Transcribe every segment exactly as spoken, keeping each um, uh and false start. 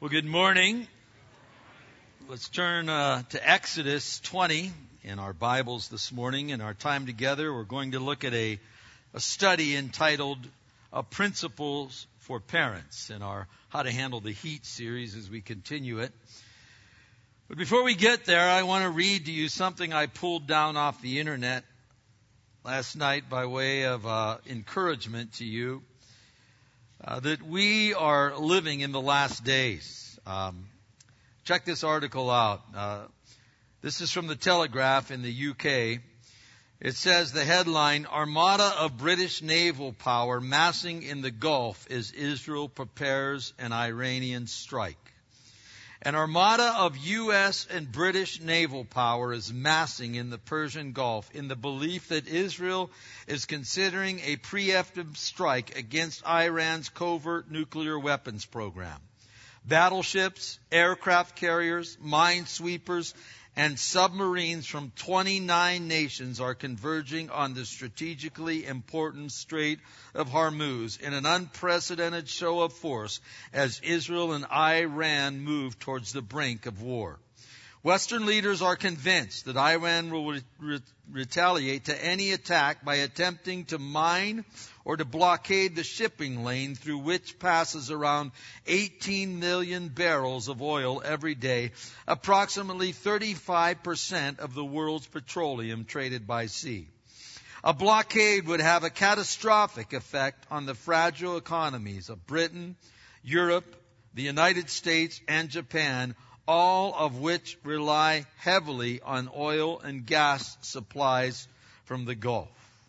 Well, good morning. Let's turn uh, to Exodus twenty in our Bibles this morning. In our time together, we're going to look at a, a study entitled uh, Principles for Parents in our How to Handle the Heat series as we continue it. But before we get there, I want to read to you something I pulled down off the internet last night by way of uh, encouragement to you. Uh, that we are living in the last days. Um, check this article out. Uh, this is from the Telegraph in the U K. It says the headline, Armada of British naval power massing in the Gulf as Israel prepares an Iranian strike. An armada of U S and British naval power is massing in the Persian Gulf in the belief that Israel is considering a preemptive strike against Iran's covert nuclear weapons program. Battleships, aircraft carriers, minesweepers, and submarines from twenty-nine nations are converging on the strategically important Strait of Hormuz in an unprecedented show of force as Israel and Iran move towards the brink of war. Western leaders are convinced that Iran will re- re- retaliate to any attack by attempting to mine or to blockade the shipping lane through which passes around eighteen million barrels of oil every day, approximately thirty-five percent of the world's petroleum traded by sea. A blockade would have a catastrophic effect on the fragile economies of Britain, Europe, the United States, and Japan, all of which rely heavily on oil and gas supplies from the Gulf.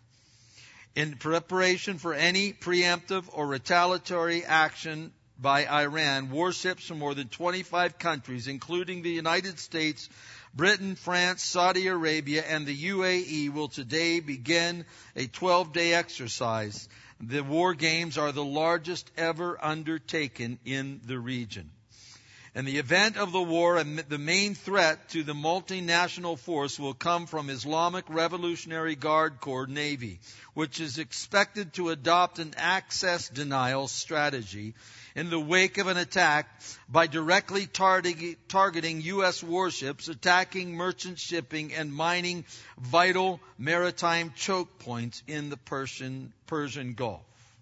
In preparation for any preemptive or retaliatory action by Iran, warships from more than twenty-five countries, including the United States, Britain, France, Saudi Arabia, and the U A E, will today begin a twelve-day exercise. The war games are the largest ever undertaken in the region. In the event of the war, the main threat to the multinational force will come from Islamic Revolutionary Guard Corps Navy, which is expected to adopt an access denial strategy in the wake of an attack by directly target, targeting U S warships, attacking merchant shipping, and mining vital maritime choke points in the Persian, Persian Gulf.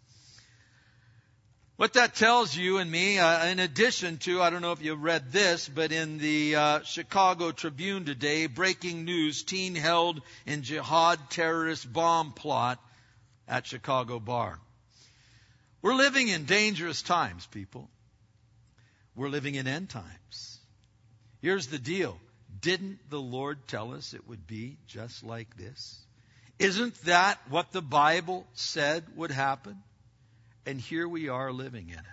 What that tells you and me, uh, in addition to, I don't know if you read this, but in the uh, Chicago Tribune today, breaking news, teen held in jihad terrorist bomb plot at Chicago bar. We're living in dangerous times, people. We're living in end times. Here's the deal. Didn't the Lord tell us it would be just like this? Isn't that what the Bible said would happen? And here we are living in it.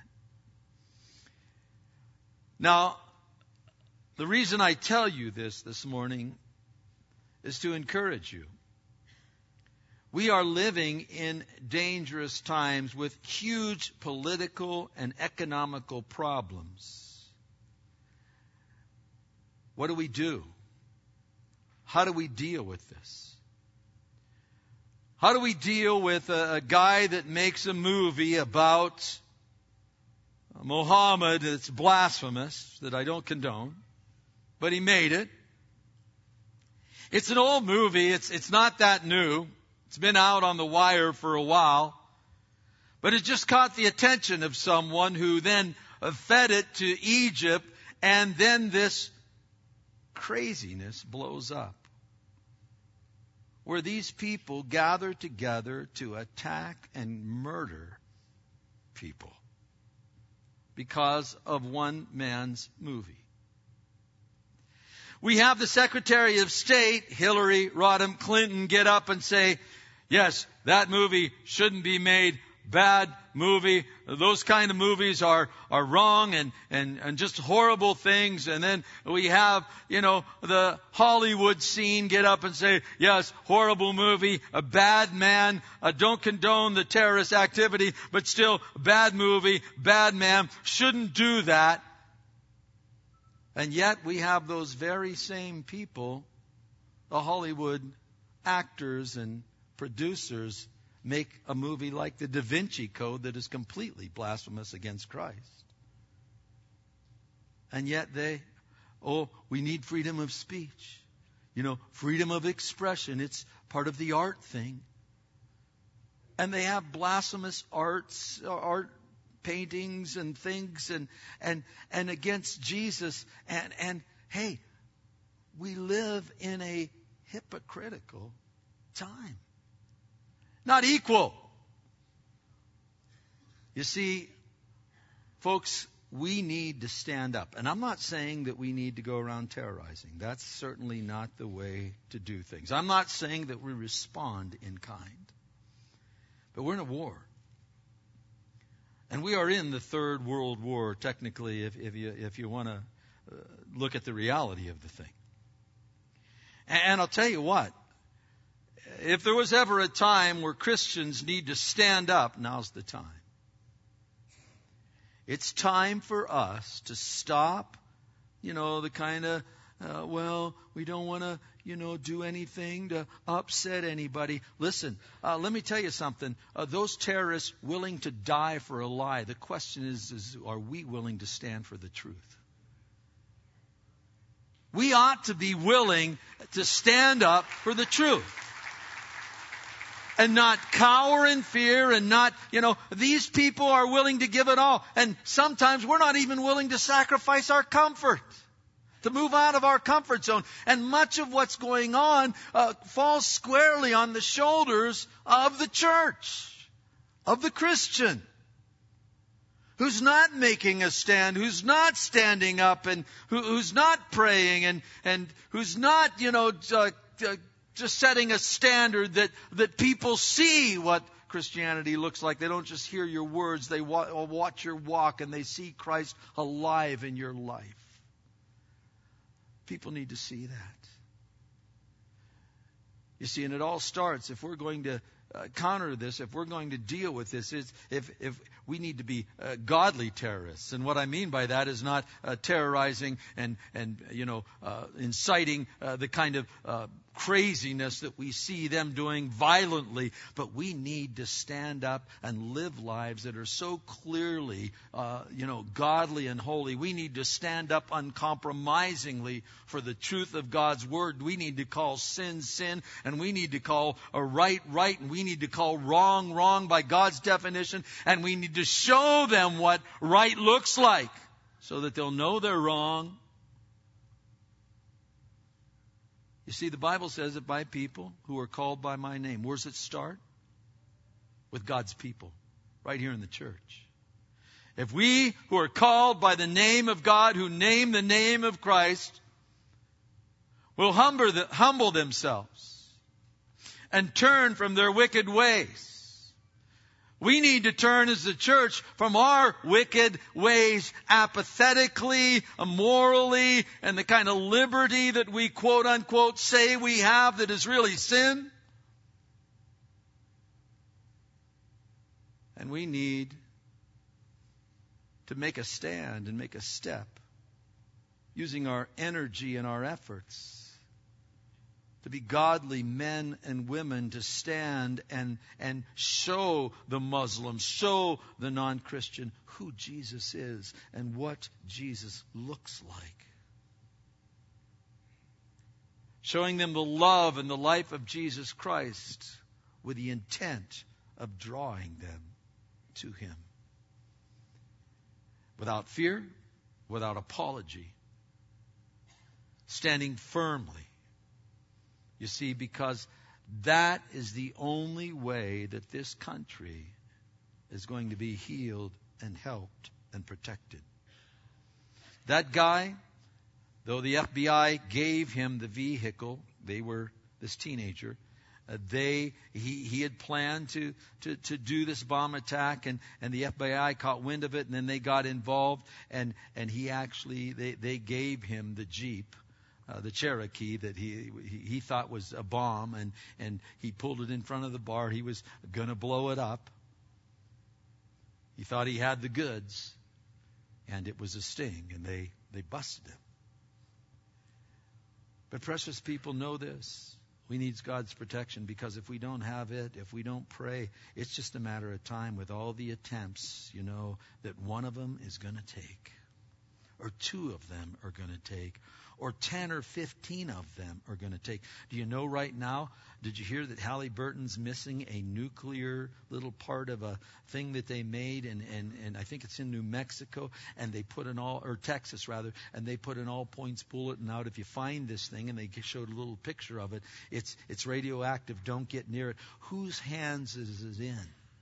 Now, the reason I tell you this this morning is to encourage you. We are living in dangerous times with huge political and economical problems. What do we do? How do we deal with this? How do we deal with a, a guy that makes a movie about Muhammad that's blasphemous, that I don't condone, but he made it? It's an old movie. It's, it's not that new. It's been out on the wire for a while. But it just caught the attention of someone who then fed it to Egypt, and then this craziness blows up, where these people gather together to attack and murder people because of one man's movie. We have the Secretary of State, Hillary Rodham Clinton, get up and say, yes, that movie shouldn't be made. Bad movie. Those kind of movies are, are wrong and, and, and just horrible things. And then we have, you know, the Hollywood scene get up and say, yes, horrible movie, a bad man, uh, don't condone the terrorist activity, but still bad movie, bad man, shouldn't do that. And yet we have those very same people, the Hollywood actors and producers, make a movie like the Da Vinci Code that is completely blasphemous against Christ. And yet they, oh, we need freedom of speech. You know, freedom of expression. It's part of the art thing. And they have blasphemous arts, art paintings and things and and and against Jesus. And and hey, we live in a hypocritical time. Not equal. You see, folks, we need to stand up. And I'm not saying that we need to go around terrorizing. That's certainly not the way to do things. I'm not saying that we respond in kind. But we're in a war. And we are in the Third World War, technically, if, if you if you want to uh, look at the reality of the thing. And, and I'll tell you what, if there was ever a time where Christians need to stand up, now's the time. It's time for us to stop, you know, the kind of, uh, well, we don't want to, you know, do anything to upset anybody. Listen, uh, let me tell you something. Uh, those terrorists willing to die for a lie, the question is, is, are we willing to stand for the truth? We ought to be willing to stand up for the truth. And not cower in fear and not, you know, these people are willing to give it all. And sometimes we're not even willing to sacrifice our comfort, to move out of our comfort zone. And much of what's going on uh, falls squarely on the shoulders of the church, of the Christian, who's not making a stand, who's not standing up, and who, who's not praying, and, and who's not, you know, uh, uh, just setting a standard that, that people see what Christianity looks like. They don't just hear your words. They wa- watch your walk and they see Christ alive in your life. People need to see that. You see, and it all starts, if we're going to uh, counter this, if we're going to deal with this, it's, if, if we need to be uh, godly terrorists. And what I mean by that is not uh, terrorizing and, and you know, uh, inciting uh, the kind of uh, craziness that we see them doing violently, but we need to stand up and live lives that are so clearly, uh, you know, godly and holy. We need to stand up uncompromisingly for the truth of God's Word. We need to call sin, sin, and we need to call a right, right, and we need to call wrong, wrong by God's definition, and we need to show them what right looks like so that they'll know they're wrong. You see, the Bible says that by people who are called by my name. Where does it start? With God's people, right here in the church. If we who are called by the name of God, who name the name of Christ, will humble, the, humble themselves and turn from their wicked ways. We need to turn as a church from our wicked ways apathetically, immorally, and the kind of liberty that we quote unquote say we have that is really sin. And we need to make a stand and make a step using our energy and our efforts to be godly men and women, to stand and, and show the Muslims, show the non-Christian who Jesus is and what Jesus looks like. Showing them the love and the life of Jesus Christ with the intent of drawing them to Him. Without fear, without apology, standing firmly. You see, because that is the only way that this country is going to be healed and helped and protected. That guy, though the F B I gave him the vehicle, they were this teenager, uh, they he he had planned to, to, to do this bomb attack, and, and the F B I caught wind of it, and then they got involved, and, and he actually, they, they gave him the Jeep. Uh, the Cherokee that he, he he thought was a bomb, and, and he pulled it in front of the bar. He was going to blow it up. He thought he had the goods, and it was a sting, and they, they busted him. But precious people, know this. We need God's protection, because if we don't have it, if we don't pray, it's just a matter of time with all the attempts, you know, that one of them is going to take. or two of them are going to take, or ten or fifteen of them are going to take. Do you know right now, did you hear that Halliburton's missing a nuclear little part of a thing that they made, and, and, and I think it's in New Mexico, and they put an all, or Texas rather, and they put an all-points bulletin out. If you find this thing, and they showed a little picture of it, it's, it's radioactive, don't get near it. Whose hands is it in?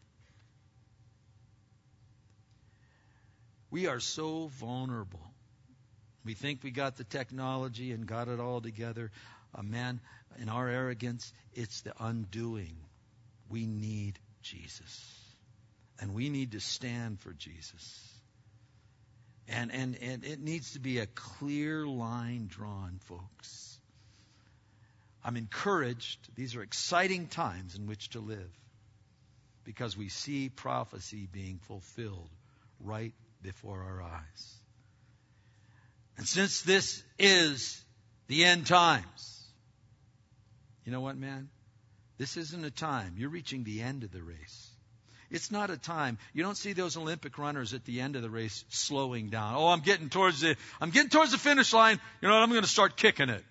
We are so vulnerable. We think we got the technology and got it all together. Uh, man, in our arrogance, it's the undoing. We need Jesus. And we need to stand for Jesus. And, and, and it needs to be a clear line drawn, folks. I'm encouraged. These are exciting times in which to live, because we see prophecy being fulfilled right before our eyes. And since this is the end times, you know what, man? This isn't a time. You're reaching the end of the race. It's not a time. You don't see those Olympic runners at the end of the race slowing down. Oh, I'm getting towards the, I'm getting towards the finish line. You know what? I'm going to start kicking it.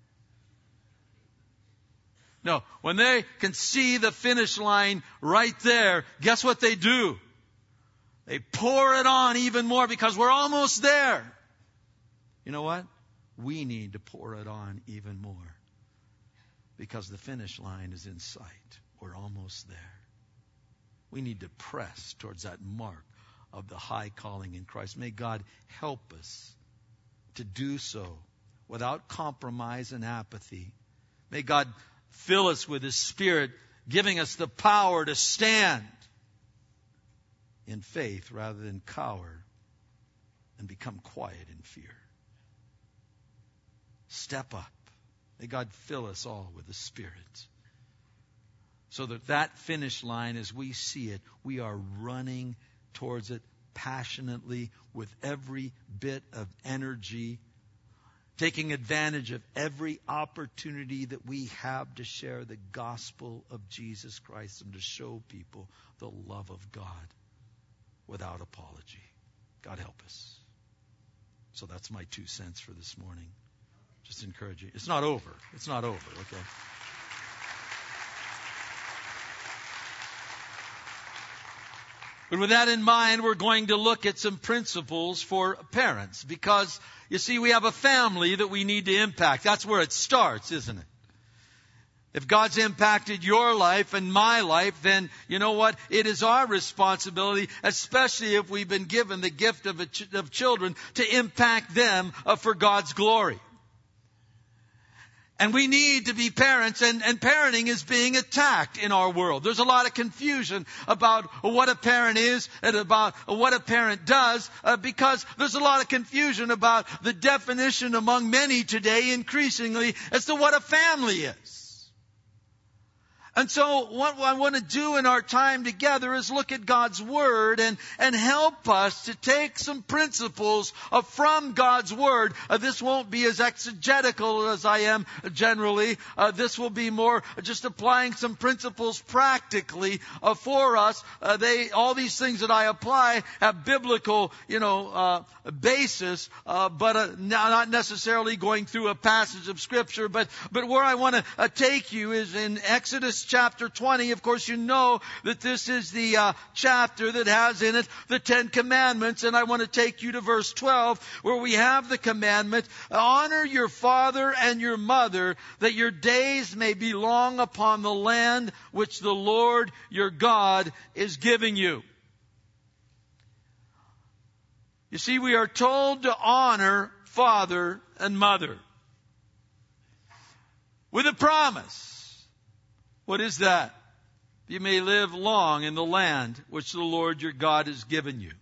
No, when they can see the finish line right there, guess what they do? They pour it on even more because we're almost there. You know what? We need to pour it on even more, because the finish line is in sight. We're almost there. We need to press towards that mark of the high calling in Christ. May God help us to do so without compromise and apathy. May God fill us with His Spirit, giving us the power to stand in faith rather than cower and become quiet in fear. Step up. May God fill us all with the Spirit, so that that finish line, as we see it, we are running towards it passionately with every bit of energy, taking advantage of every opportunity that we have to share the gospel of Jesus Christ and to show people the love of God without apology. God help us. So that's my two cents for this morning. Just encourage you. It's not over. It's not over, okay? But with that in mind, we're going to look at some principles for parents, because, you see, we have a family that we need to impact. That's where it starts, isn't it? If God's impacted your life and my life, then you know what? It is our responsibility, especially if we've been given the gift of, a ch- of children, to impact them uh, for God's glory. And we need to be parents, and, and parenting is being attacked in our world. There's a lot of confusion about what a parent is and about what a parent does, uh, because there's a lot of confusion about the definition among many today, increasingly, as to what a family is. And so what I want to do in our time together is look at God's Word and, and help us to take some principles uh, from God's Word. Uh, this won't be as exegetical as I am generally. Uh, this will be more just applying some principles practically uh, for us. Uh, they, all these things that I apply have biblical, you know, uh, basis, uh, but uh, not necessarily going through a passage of Scripture. But, but where I want to uh, take you is in Exodus chapter twenty. Of course, you know that this is the uh, chapter that has in it the Ten Commandments. And I want to take you to verse twelve, where we have the commandment, honor your father and your mother, that your days may be long upon the land which the Lord your God is giving you. You see, we are told to honor father and mother with a promise. What is that? You may live long in the land which the Lord your God has given you.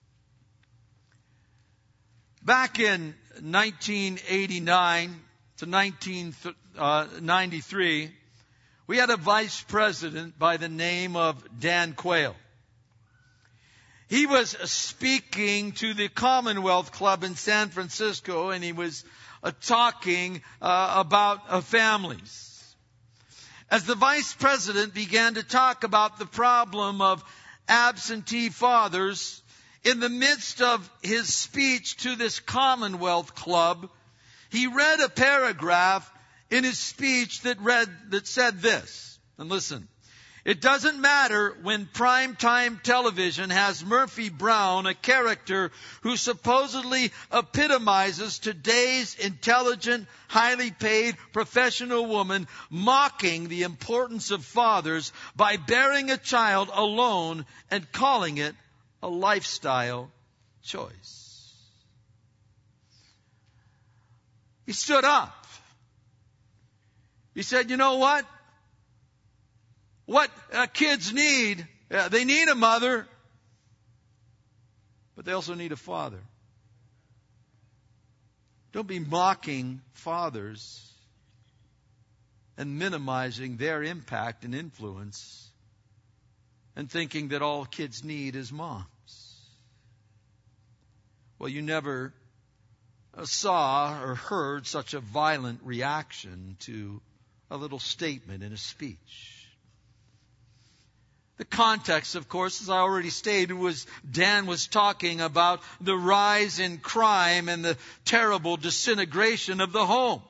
Back in nineteen eighty-nine to nineteen ninety-three, we had a vice president by the name of Dan Quayle. He was speaking to the Commonwealth Club in San Francisco, and he was uh, talking uh, about uh, families. As the vice president began to talk about the problem of absentee fathers in the midst of his speech to this Commonwealth Club, he read a paragraph in his speech that read, that said this. And listen, it doesn't matter when primetime television has Murphy Brown, a character who supposedly epitomizes today's intelligent, highly paid professional woman, mocking the importance of fathers by bearing a child alone and calling it a lifestyle choice. He stood up. He said, you know what? What uh, kids need, uh, they need a mother, but they also need a father. Don't be mocking fathers and minimizing their impact and influence and thinking that all kids need is moms. Well, you never uh, saw or heard such a violent reaction to a little statement in a speech. The context, of course, as I already stated, was Dan was talking about the rise in crime and the terrible disintegration of the home.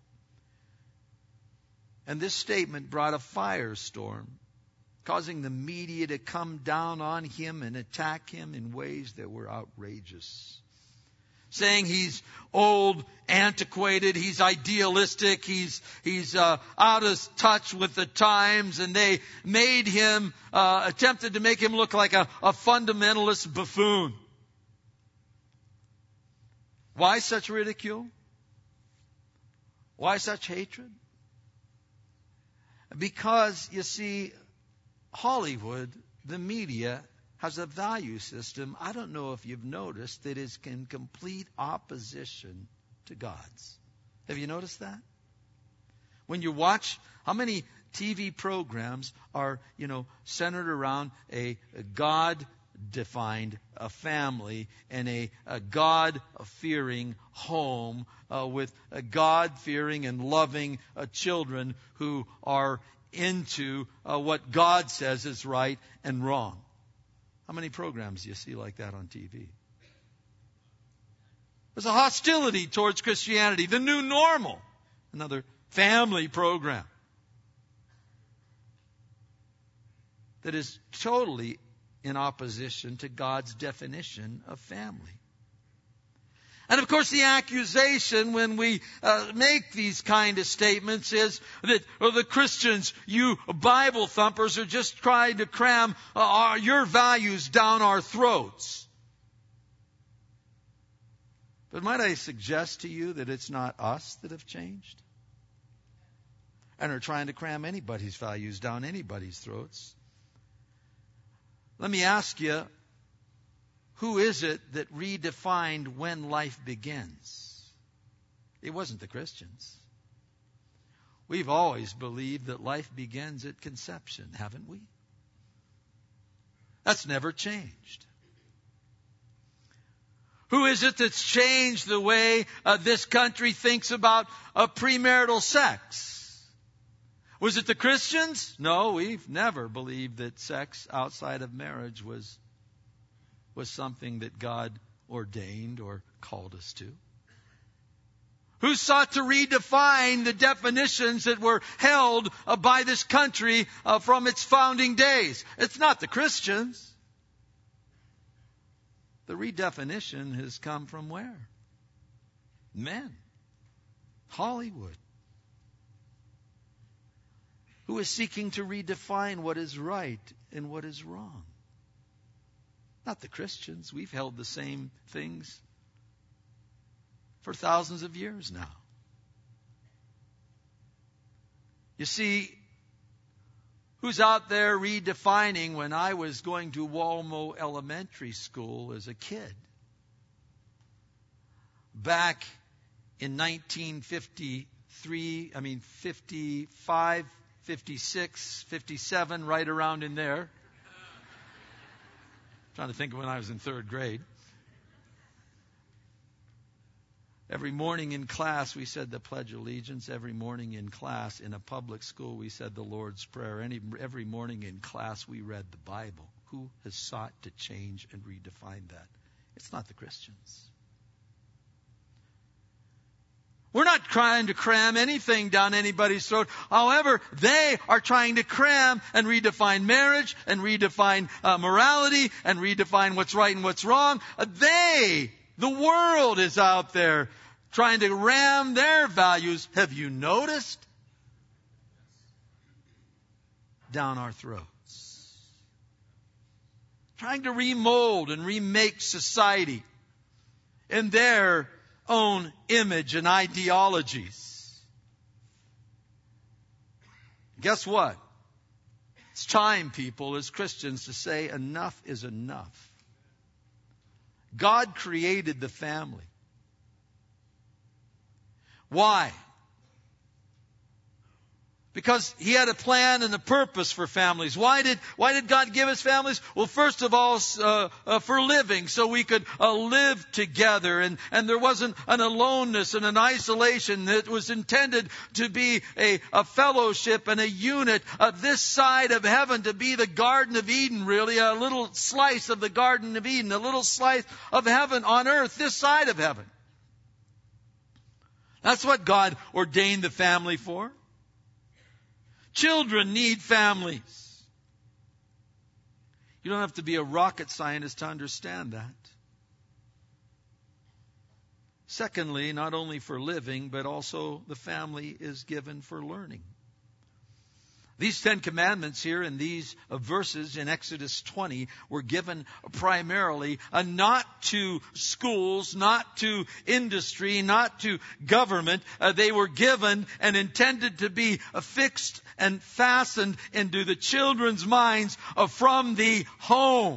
And this statement brought a firestorm, causing the media to come down on him and attack him in ways that were outrageous. Saying he's old, antiquated, he's idealistic, he's he's uh, out of touch with the times, and they made him, uh, attempted to make him look like a, a fundamentalist buffoon. Why such ridicule? Why such hatred? Because, you see, Hollywood, the media, has a value system, I don't know if you've noticed, that is in complete opposition to God's. Have you noticed that? When you watch, how many T V programs are, you know, centered around a, a God-defined a family and a, a God-fearing home uh, with a God-fearing and loving uh, children who are into uh, what God says is right and wrong? How many programs do you see like that on T V? There's a hostility towards Christianity. The New Normal, another family program that is totally in opposition to God's definition of family. And of course, the accusation when we uh, make these kind of statements is that oh, the Christians, you Bible thumpers, are just trying to cram uh, our, your values down our throats. But might I suggest to you that it's not us that have changed and are trying to cram anybody's values down anybody's throats? Let me ask you, who is it that redefined when life begins? It wasn't the Christians. We've always believed that life begins at conception, haven't we? That's never changed. Who is it that's changed the way uh, this country thinks about uh, premarital sex? Was it the Christians? No, we've never believed that sex outside of marriage was was something that God ordained or called us to. Who sought to redefine the definitions that were held uh, by this country uh, from its founding days? It's not the Christians. The redefinition has come from where? Men. Hollywood. Who is seeking to redefine what is right and what is wrong? Not the Christians. We've held the same things for thousands of years now. You see, who's out there redefining when I was going to Walmo Elementary School as a kid? Back in nineteen fifty-three, I mean fifty-five, fifty-six, fifty-seven, right around in there. Trying to think of when I was in third grade. Every morning in class, we said the Pledge of Allegiance. Every morning in class, in a public school, we said the Lord's Prayer. Any, every morning in class, we read the Bible. Who has sought to change and redefine that? It's not the Christians. We're not trying to cram anything down anybody's throat. However, they are trying to cram and redefine marriage and redefine uh, morality and redefine what's right and what's wrong. Uh, they, the world is out there trying to ram their values. Have you noticed? Down our throats. Trying to remold and remake society in their own image and ideologies. Guess what? It's time, people, as Christians, to say enough is enough. God created the family. Why? Because He had a plan and a purpose for families. Why did why did God give us families? Well, first of all, uh, uh, for living, so we could uh, live together, and and there wasn't an aloneness and an isolation. That was intended to be a, a fellowship and a unit of this side of heaven, to be the Garden of Eden, really, a little slice of the Garden of Eden, a little slice of heaven on earth, this side of heaven. That's what God ordained the family for. Children need families. You don't have to be a rocket scientist to understand that. Secondly, not only for living, but also the family is given for learning. These Ten Commandments here in these verses in Exodus twenty were given primarily uh, not to schools, not to industry, not to government. Uh, they were given and intended to be uh, fixed and fastened into the children's minds uh, from the home.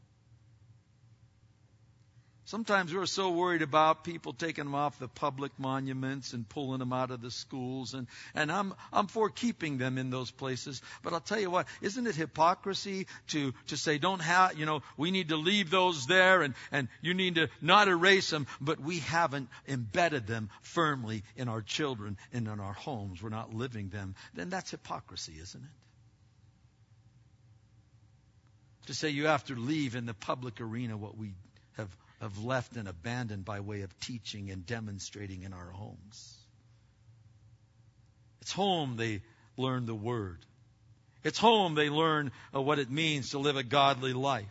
Sometimes we're so worried about people taking them off the public monuments and pulling them out of the schools. And, and I'm, I'm for keeping them in those places. But I'll tell you what, isn't it hypocrisy to, to say, don't have, you know, we need to leave those there and, and you need to not erase them, but we haven't embedded them firmly in our children and in our homes. We're not living them. Then that's hypocrisy, isn't it? To say you have to leave in the public arena what we have have left and abandoned by way of teaching and demonstrating in our homes. It's home they learn the Word. It's home they learn uh, what it means to live a godly life.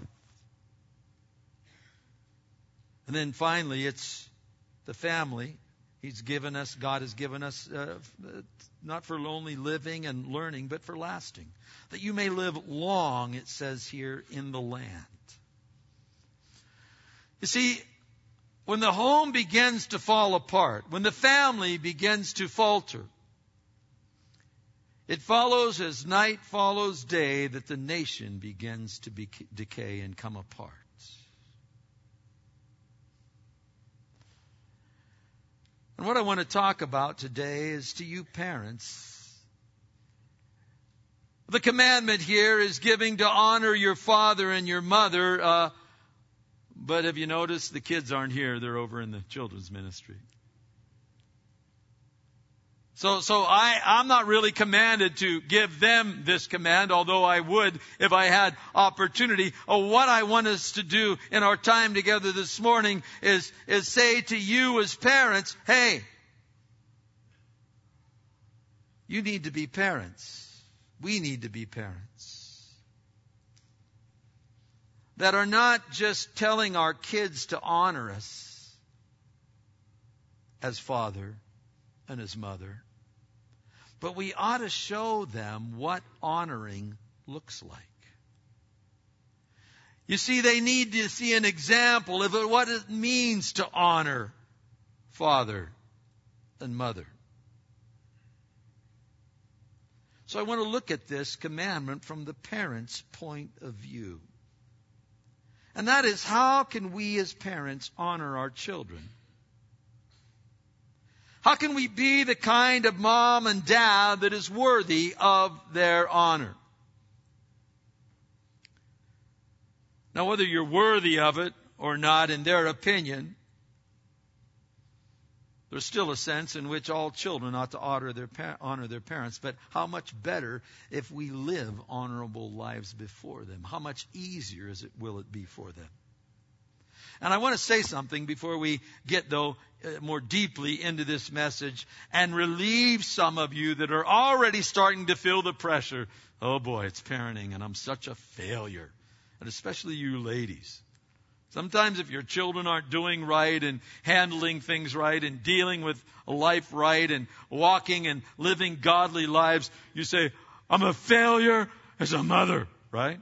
And then finally, it's the family. He's given us, God has given us, uh, not for only living and learning, but for lasting. That you may live long, it says here, in the land. You see, when the home begins to fall apart, when the family begins to falter, it follows as night follows day that the nation begins to be decay and come apart. And what I want to talk about today is to you parents. The commandment here is giving to honor your father and your mother. Uh, But have you noticed the kids aren't here? They're over in the children's ministry. So, so I, I'm not really commanded to give them this command, although I would if I had opportunity. Oh, what I want us to do in our time together this morning is, is say to you as parents, hey, you need to be parents. We need to be parents. That are not just telling our kids to honor us as father and as mother, but we ought to show them what honoring looks like. You see, they need to see an example of what it means to honor father and mother. So I want to look at this commandment from the parent's point of view. And that is, how can we as parents honor our children? How can we be the kind of mom and dad that is worthy of their honor? Now, whether you're worthy of it or not in their opinion, There's still a sense in which all children ought to honor their, honor their parents, but how much better if we live honorable lives before them? How much easier is it, will it be for them? And I want to say something before we get, though, more deeply into this message and relieve some of you that are already starting to feel the pressure. Oh boy, it's parenting and I'm such a failure. And especially you ladies. Sometimes if your children aren't doing right and handling things right and dealing with life right and walking and living godly lives, you say, I'm a failure as a mother, right?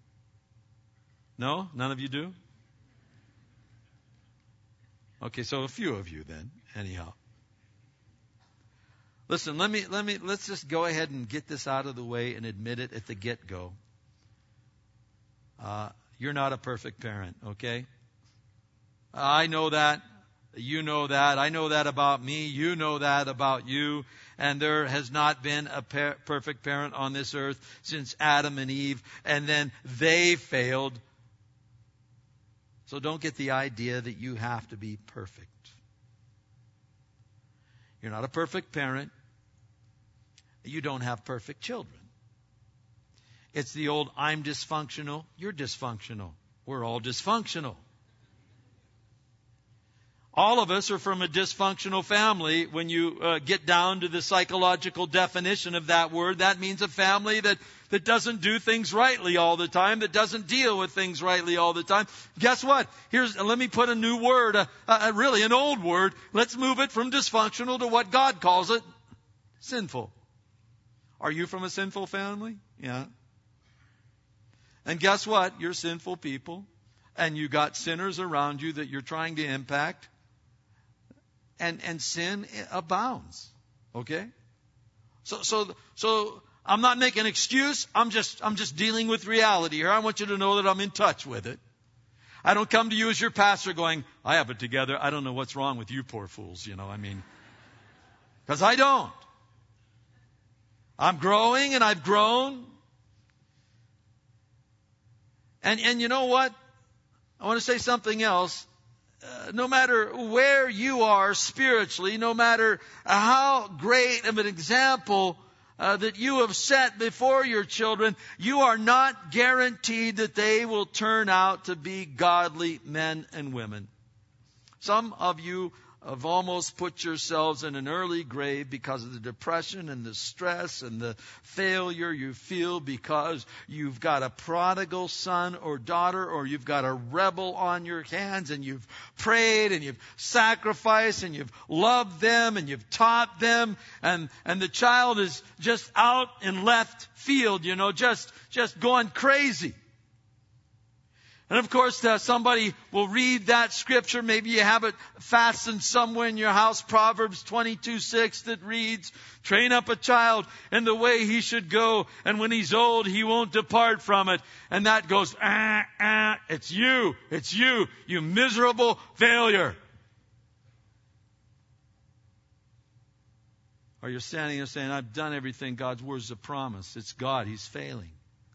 No? None of you do? Okay, so a few of you then, anyhow. Listen, let me, let me, let's just go ahead and get this out of the way and admit it at the get-go. Uh, You're not a perfect parent, okay? I know that. You know that. I know that about me. You know that about you. And there has not been a per- perfect parent on this earth since Adam and Eve. And then they failed. So don't get the idea that you have to be perfect. You're not a perfect parent. You don't have perfect children. It's the old, I'm dysfunctional, you're dysfunctional. We're all dysfunctional. All of us are from a dysfunctional family. When you uh, get down to the psychological definition of that word, that means a family that, that doesn't do things rightly all the time, that doesn't deal with things rightly all the time. Guess what? Here's, let me put a new word, uh, uh, really an old word. Let's move it from dysfunctional to what God calls it, sinful. Are you from a sinful family? Yeah. And guess what? You're sinful people. And you got sinners around you that you're trying to impact. And and sin abounds. Okay? So so so I'm not making an excuse. I'm just I'm just dealing with reality here. I want you to know that I'm in touch with it. I don't come to you as your pastor going, I have it together. I don't know what's wrong with you poor fools, you know, I mean. Because I don't. I'm growing and I've grown. And and you know what? I want to say something else. Uh, no matter where you are spiritually, no matter how great of an example uh, that you have set before your children, you are not guaranteed that they will turn out to be godly men and women. Some of you have almost put yourselves in an early grave because of the depression and the stress and the failure you feel because you've got a prodigal son or daughter or you've got a rebel on your hands and you've prayed and you've sacrificed and you've loved them and you've taught them and, and the child is just out in left field, you know, just, just going crazy. And of course, uh, somebody will read that scripture. Maybe you have it fastened somewhere in your house. Proverbs twenty-two six that reads, train up a child in the way he should go. And when he's old, he won't depart from it. And that goes, ah, ah, it's you. It's you, you miserable failure. Or you're standing there saying, I've done everything God's word is a promise. It's God. He's failing.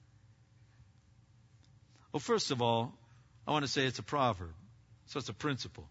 Well, first of all, I want to say it's a proverb. So it's a principle.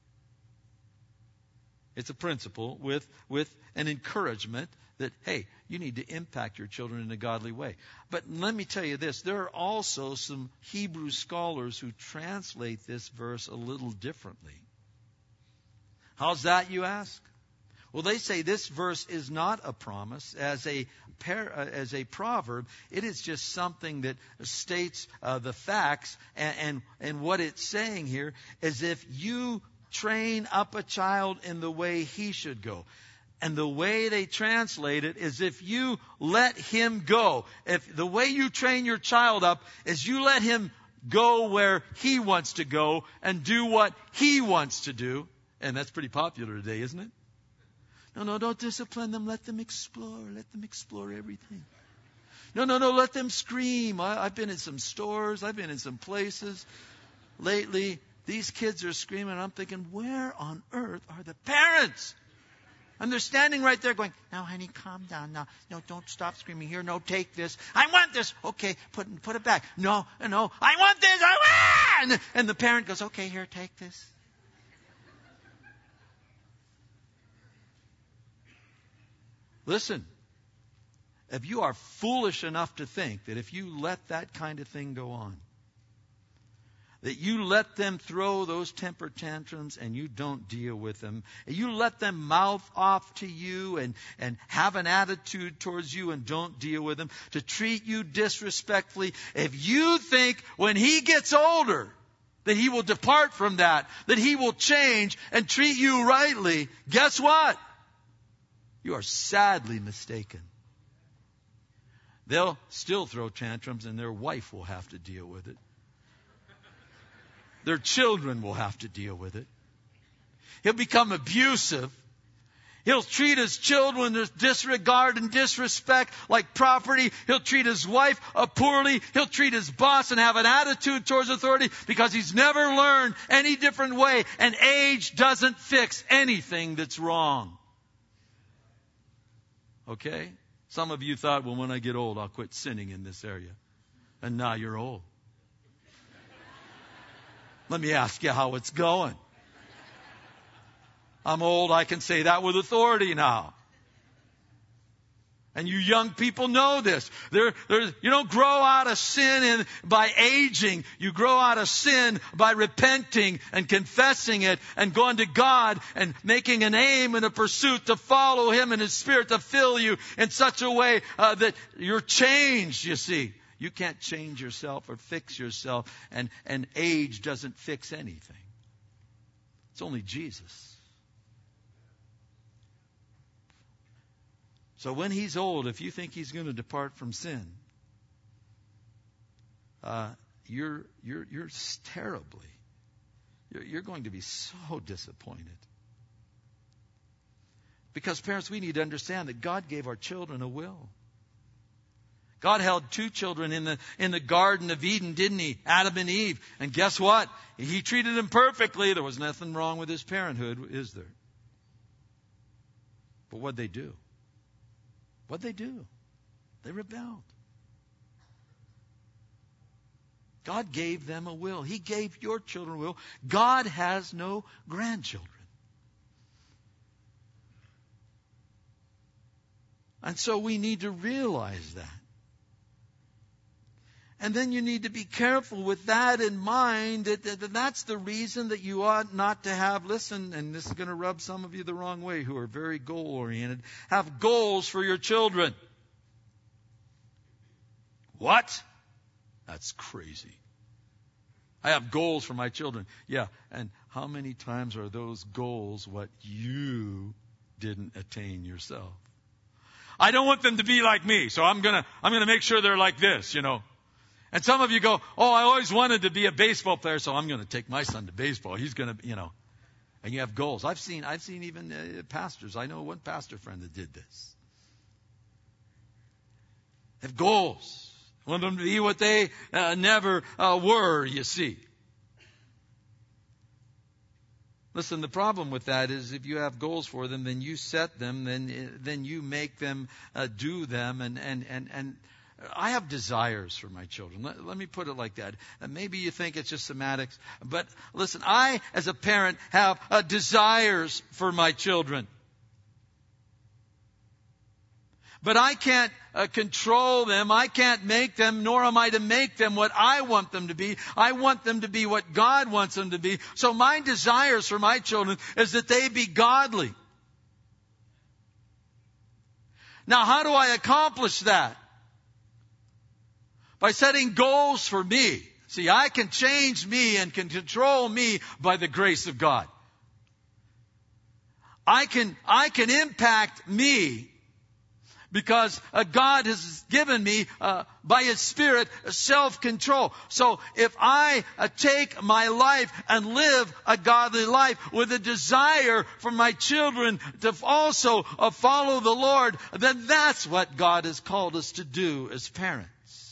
It's a principle with, with an encouragement that, hey, you need to impact your children in a godly way. But let me tell you this. There are also some Hebrew scholars who translate this verse a little differently. How's that, you ask? Well, they say this verse is not a promise. As a par- as a proverb, it is just something that states uh, the facts. And, and, and what it's saying here is if you train up a child in the way he should go. And the way they translate it is if you let him go. If the way you train your child up is you let him go where he wants to go and do what he wants to do. And that's pretty popular today, isn't it? No, no, don't discipline them. Let them explore. Let them explore everything. No, no, no, let them scream. I, I've been in some stores. I've been in some places lately. These kids are screaming. And I'm thinking, where on earth are the parents? And they're standing right there going, now, honey, calm down. Now, no, don't stop screaming. Here, no, take this. I want this. Okay, put put it back. No, no, I want this. I want. And the parent goes, okay, here, take this. Listen, if you are foolish enough to think that if you let that kind of thing go on, that you let them throw those temper tantrums and you don't deal with them, and you let them mouth off to you and, and have an attitude towards you and don't deal with them, to treat you disrespectfully, if you think when he gets older that he will depart from that, that he will change and treat you rightly, guess what? You are sadly mistaken. They'll still throw tantrums and their wife will have to deal with it. Their children will have to deal with it. He'll become abusive. He'll treat his children with disregard and disrespect like property. He'll treat his wife uh, poorly. He'll treat his boss and have an attitude towards authority because he's never learned any different way. And age doesn't fix anything that's wrong. Okay? Some of you thought, well, when I get old, I'll quit sinning in this area. And now you're old. Let me ask you how it's going. I'm old, I can say that with authority now. And you young people know this. There, there, you don't grow out of sin in, by aging. You grow out of sin by repenting and confessing it and going to God and making an aim and a pursuit to follow Him and His Spirit to fill you in such a way uh, that you're changed, you see. You can't change yourself or fix yourself, and, and age doesn't fix anything. It's only Jesus. So when He's old, if you think He's going to depart from sin, uh, you're you're you're terribly, you're, you're going to be so disappointed. Because parents, we need to understand that God gave our children a will. God held two children in the in the Garden of Eden, didn't He? Adam and Eve. And guess what? He treated them perfectly. There was nothing wrong with His parenthood, is there? But what'd they do? What'd they do? They rebelled. God gave them a will. He gave your children a will. God has no grandchildren. And so we need to realize that. And then you need to be careful with that in mind, that, that that's the reason that you ought not to have, listen, and this is going to rub some of you the wrong way who are very goal-oriented, have goals for your children. What? That's crazy. I have goals for my children. Yeah, and how many times are those goals what you didn't attain yourself? I don't want them to be like me, so I'm going to I'm going to make sure they're like this, you know. And some of you go, oh, I always wanted to be a baseball player, so I'm going to take my son to baseball. He's going to, you know. And you have goals. I've seen I've seen even uh, pastors. I know one pastor friend that did this. They have goals. Want them to be what they uh, never uh, were, you see. Listen, the problem with that is if you have goals for them, then you set them, then then you make them uh, do them, and and and and. I have desires for my children. Let, let me put it like that. And maybe you think it's just semantics, but listen, I, as a parent, have uh, desires for my children. But I can't uh, control them. I can't make them, nor am I to make them what I want them to be. I want them to be what God wants them to be. So my desires for my children is that they be godly. Now, how do I accomplish that? By setting goals for me. See, I can change me and can control me by the grace of God. I can, I can impact me because uh, God has given me, uh, by His Spirit, self-control. So if I uh, take my life and live a godly life with a desire for my children to also uh, follow the Lord, then that's what God has called us to do as parents.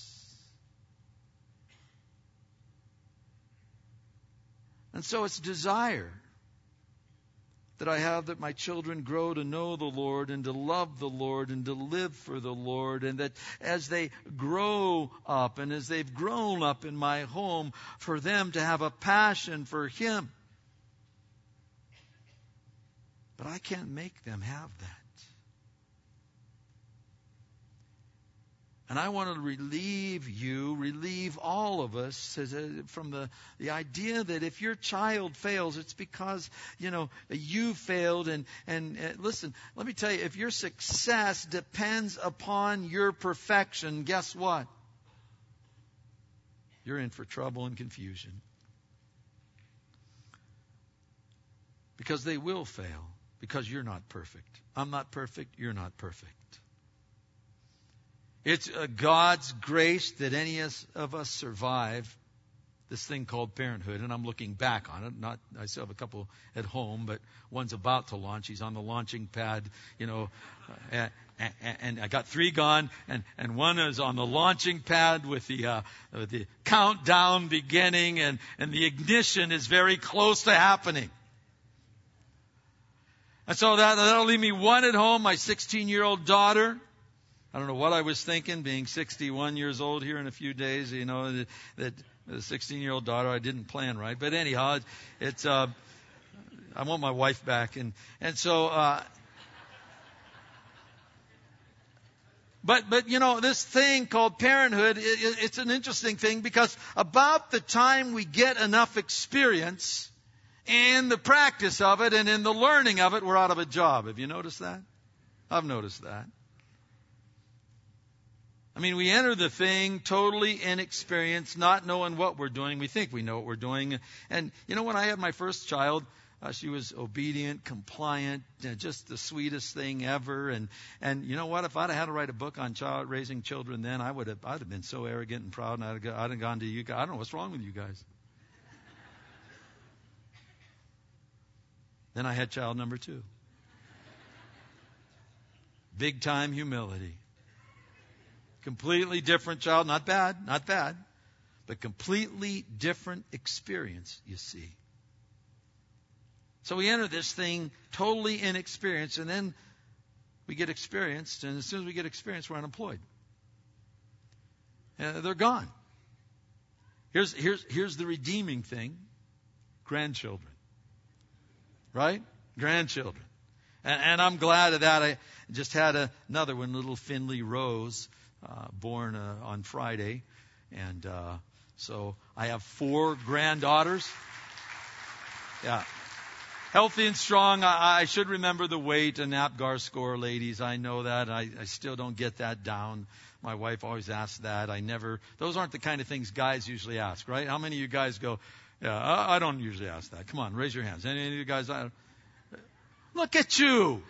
And so it's desire that I have that my children grow to know the Lord and to love the Lord and to live for the Lord, and that as they grow up and as they've grown up in my home, for them to have a passion for Him. But I can't make them have that. And I want to relieve you, relieve all of us from the, the idea that if your child fails, it's because, you know, you failed. And, and uh, listen, let me tell you, if your success depends upon your perfection, guess what? You're in for trouble and confusion. Because they will fail. Because you're not perfect. I'm not perfect. You're not perfect. It's uh, God's grace that any of us survive this thing called parenthood. And I'm looking back on it. Not, I still have a couple at home, but one's about to launch. He's on the launching pad, you know. Uh, and, and I got three gone, and, and one is on the launching pad with the uh, with the countdown beginning, and, and the ignition is very close to happening. And so that, that'll leave me one at home, my sixteen-year-old daughter. I don't know what I was thinking, being sixty-one years old here in a few days. You know, that, that the sixteen-year-old daughter, I didn't plan right. But anyhow, it, it's, uh, I want my wife back. And, and so, uh, but, but, you know, this thing called parenthood, it, it's an interesting thing because about the time we get enough experience in the practice of it and in the learning of it, we're out of a job. Have you noticed that? I've noticed that. I mean, we enter the thing totally inexperienced, not knowing what we're doing. We think we know what we're doing. And, you know, when I had my first child, uh, she was obedient, compliant, uh, just the sweetest thing ever. And, and you know what? If I'd have had to write a book on child raising children then, I would have, I'd have been so arrogant and proud, and I'd have, I'd have gone to you guys. I don't know what's wrong with you guys. Then I had child number two. Big time humility. Completely different child. Not bad, not bad. But completely different experience, you see. So we enter this thing totally inexperienced, and then we get experienced, and as soon as we get experienced, we're unemployed. And they're gone. Here's, here's, here's the redeeming thing. Grandchildren. Right? Grandchildren. And, and I'm glad of that. I just had a, another one, little Finley Rose. Uh, born uh, on Friday, and uh, so I have four granddaughters. Yeah, healthy and strong. I, I should remember the weight and APGAR score, ladies. I know that. I, I still don't get that down. My wife always asks that. I never. Those aren't the kind of things guys usually ask, right? How many of you guys go? Yeah, I, I don't usually ask that. Come on, raise your hands. Any of you guys? I, look at you.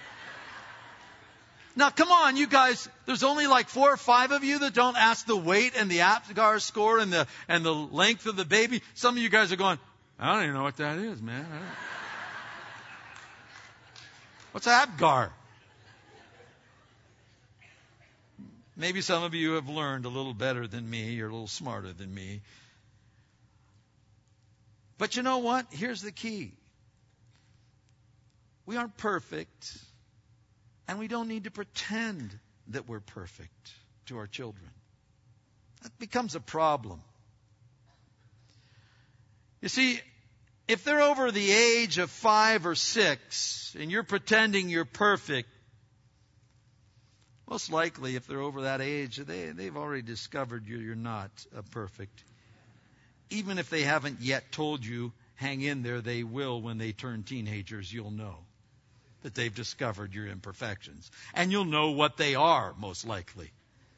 Now, come on, you guys. There's only like four or five of you that don't ask the weight and the APGAR score and the and the length of the baby. Some of you guys are going, I don't even know what that is, man. I don't... What's APGAR? Maybe some of you have learned a little better than me. You're a little smarter than me. But you know what? Here's the key. We aren't perfect. And we don't need to pretend that we're perfect to our children. That becomes a problem. You see, if they're over the age of five or six and you're pretending you're perfect, most likely if they're over that age, they, they've already discovered you, you're not uh, perfect. Even if they haven't yet told you, hang in there, they will when they turn teenagers, you'll know that they've discovered your imperfections. And you'll know what they are, most likely.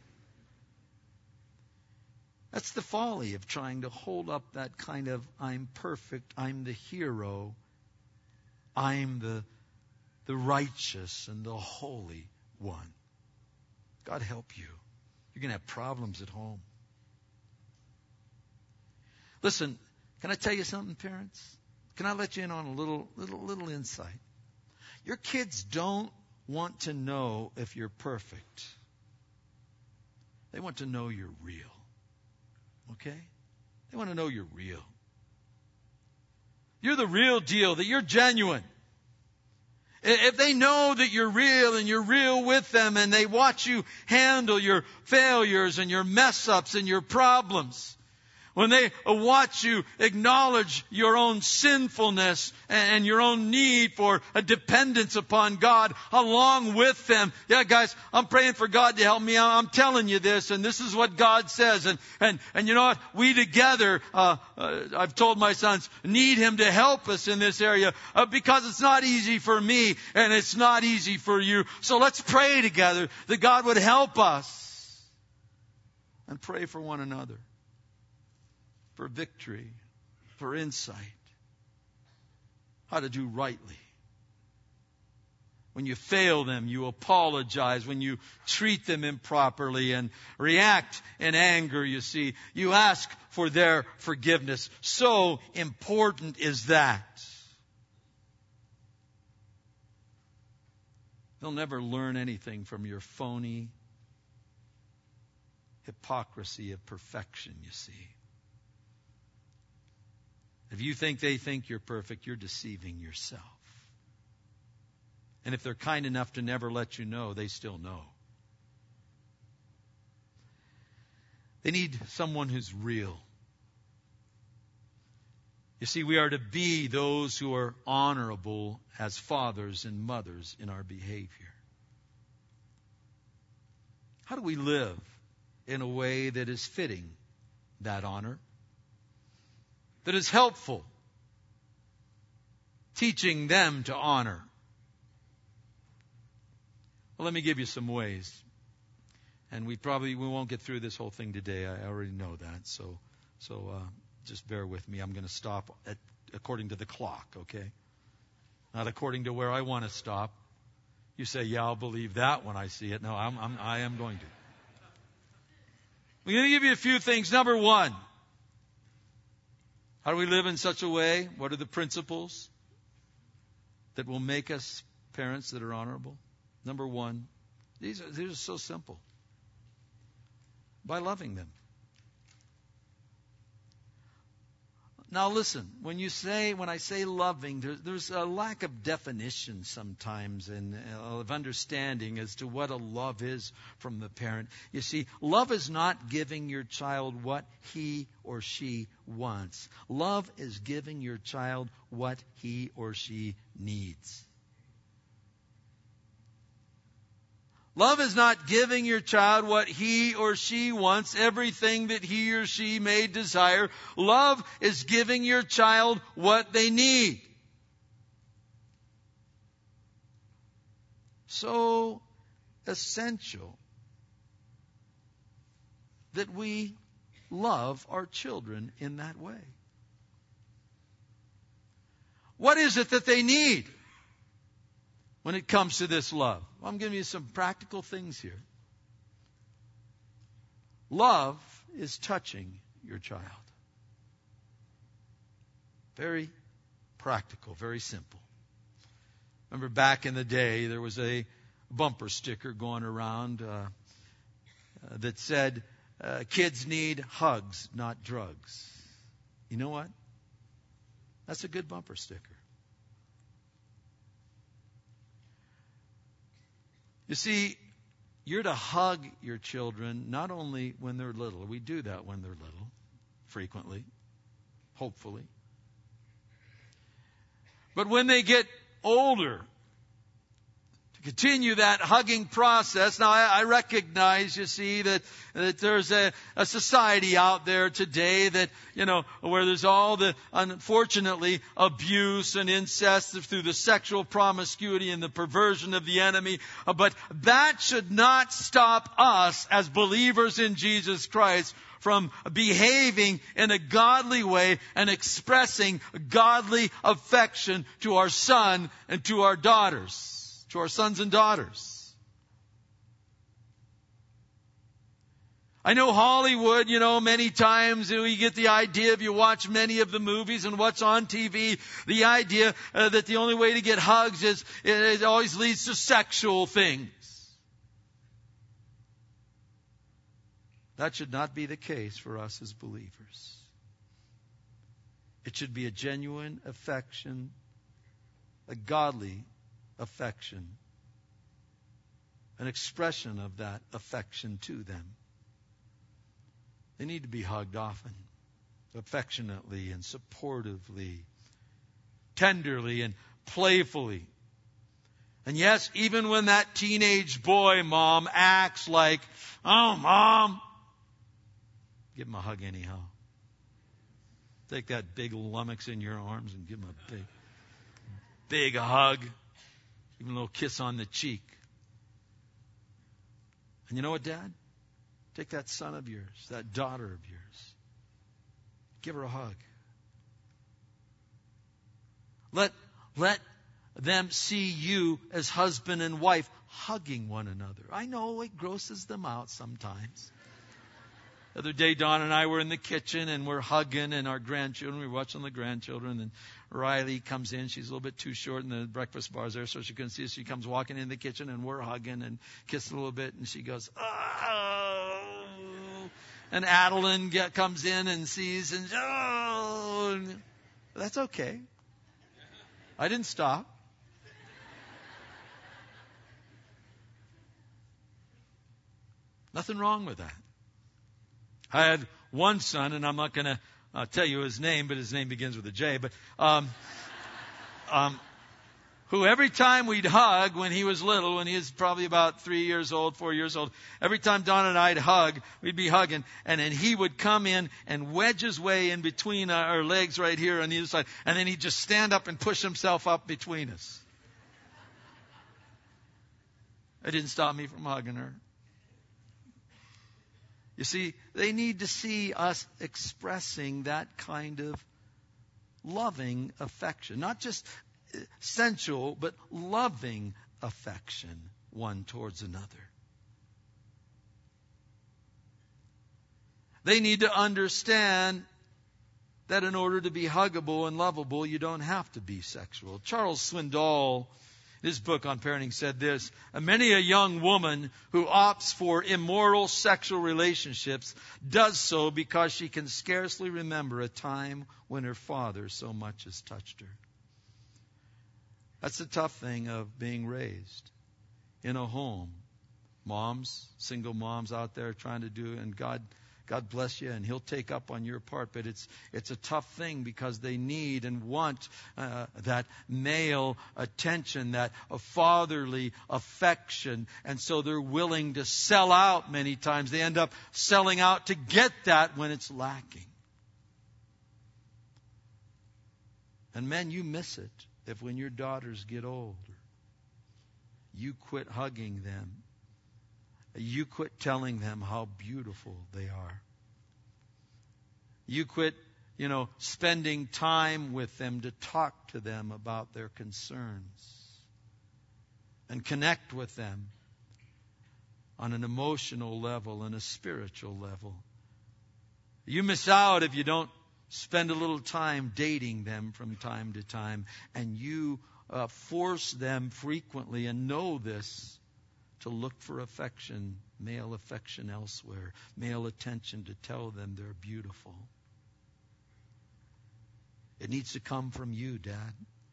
That's the folly of trying to hold up that kind of, I'm perfect, I'm the hero, I'm the, the righteous and the holy one. God help you. You're going to have problems at home. Listen, can I tell you something, parents? Can I let you in on a little, little, little insight? Your kids don't want to know if you're perfect. They want to know you're real. Okay? They want to know you're real. You're the real deal, that you're genuine. If they know that you're real and you're real with them and they watch you handle your failures and your mess-ups and your problems, when they watch you acknowledge your own sinfulness and your own need for a dependence upon God along with them. Yeah, guys, I'm praying for God to help me. I'm telling you this, and this is what God says. And and and you know what? We together, uh, uh, I've told my sons, need Him to help us in this area uh, because it's not easy for me and it's not easy for you. So let's pray together that God would help us and pray for one another. For victory, for insight, how to do rightly. When you fail them, you apologize. When you treat them improperly and react in anger, you see, you ask for their forgiveness. So important is that. They'll never learn anything from your phony hypocrisy of perfection, you see. If you think they think you're perfect, you're deceiving yourself. And if they're kind enough to never let you know, they still know. They need someone who's real. You see, we are to be those who are honorable as fathers and mothers in our behavior. How do we live in a way that is fitting that honor? That is helpful, teaching them to honor. Well, let me give you some ways. And we probably we won't get through this whole thing today. I already know that. So so uh, just bear with me. I'm going to stop at, according to the clock, okay? Not according to where I want to stop. You say, yeah, I'll believe that when I see it. No, I'm, I'm, I am going to. I'm going to give you a few things. Number one. How do we live in such a way? What are the principles that will make us parents that are honorable? Number one, these are, these are so simple. By loving them. Now listen, when you say, when I say loving, there, there's a lack of definition sometimes and of understanding as to what a love is from the parent. You see, love is not giving your child what he or she wants. Love is giving your child what he or she needs. Love is not giving your child what he or she wants, everything that he or she may desire. Love is giving your child what they need. So essential that we love our children in that way. What is it that they need when it comes to this love? Well, I'm giving you some practical things here. Love is touching your child. Very practical, very simple. Remember back in the day, there was a bumper sticker going around uh, uh, that said, uh, kids need hugs, not drugs. You know what? That's a good bumper sticker. You see, you're to hug your children not only when they're little. We do that when they're little, frequently, hopefully. But when they get older, to continue that hugging process. Now, I, I recognize, you see, that, that there's a, a society out there today that, you know, where there's all the, unfortunately, abuse and incest through the sexual promiscuity and the perversion of the enemy. Uh, but that should not stop us as believers in Jesus Christ from behaving in a godly way and expressing godly affection to our son and to our daughters, to our sons and daughters. I know Hollywood, you know, many times we get the idea, if you watch many of the movies and what's on T V, the idea uh, that the only way to get hugs is, it always leads to sexual things. That should not be the case for us as believers. It should be a genuine affection, a godly affection, an expression of that affection to them. They need to be hugged often. affectionately and supportively, tenderly and playfully. And yes, even when that teenage boy, Mom, acts like, oh, Mom, give him a hug anyhow. Take that big lummox in your arms and give him a big, big hug. Even a little kiss on the cheek. And you know what, Dad? Take that son of yours, that daughter of yours. Give her a hug. Let, let them see you as husband and wife hugging one another. I know it grosses them out sometimes. The other day, Don and I were in the kitchen and we're hugging, and our grandchildren, we were watching the grandchildren, and Riley comes in. She's a little bit too short, and the breakfast bar's there, so she couldn't see us. She comes walking in the kitchen, and we're hugging and kissing a little bit, and she goes, oh. And Adeline get, comes in and sees, and oh. And that's okay. I didn't stop. Nothing wrong with that. I had one son, and I'm not going to uh, tell you his name, but his name begins with a J, but um, um, who every time we'd hug when he was little, when he was probably about three years old, four years old, every time Don and I'd hug, we'd be hugging, and then he would come in and wedge his way in between our legs right here on either side, and then he'd just stand up and push himself up between us. It didn't stop me from hugging her. You see, they need to see us expressing that kind of loving affection. Not just sensual, but loving affection one towards another. They need to understand that in order to be huggable and lovable, you don't have to be sexual. Charles Swindoll, his book on parenting, said this: many a young woman who opts for immoral sexual relationships does so because she can scarcely remember a time when her father so much as touched her. That's the tough thing of being raised in a home. Moms, single moms out there trying to do, and God God bless you, and He'll take up on your part. But it's it's a tough thing because they need and want uh, that male attention, that a fatherly affection. And so they're willing to sell out many times. They end up selling out to get that when it's lacking. And men, you miss it if when your daughters get older, you quit hugging them. You quit telling them how beautiful they are. You quit, you know, spending time with them to talk to them about their concerns and connect with them on an emotional level and a spiritual level. You miss out if you don't spend a little time dating them from time to time, and you uh, force them frequently, and know this, to look for affection, male affection elsewhere, male attention, to tell them they're beautiful. It needs to come from you, Dad.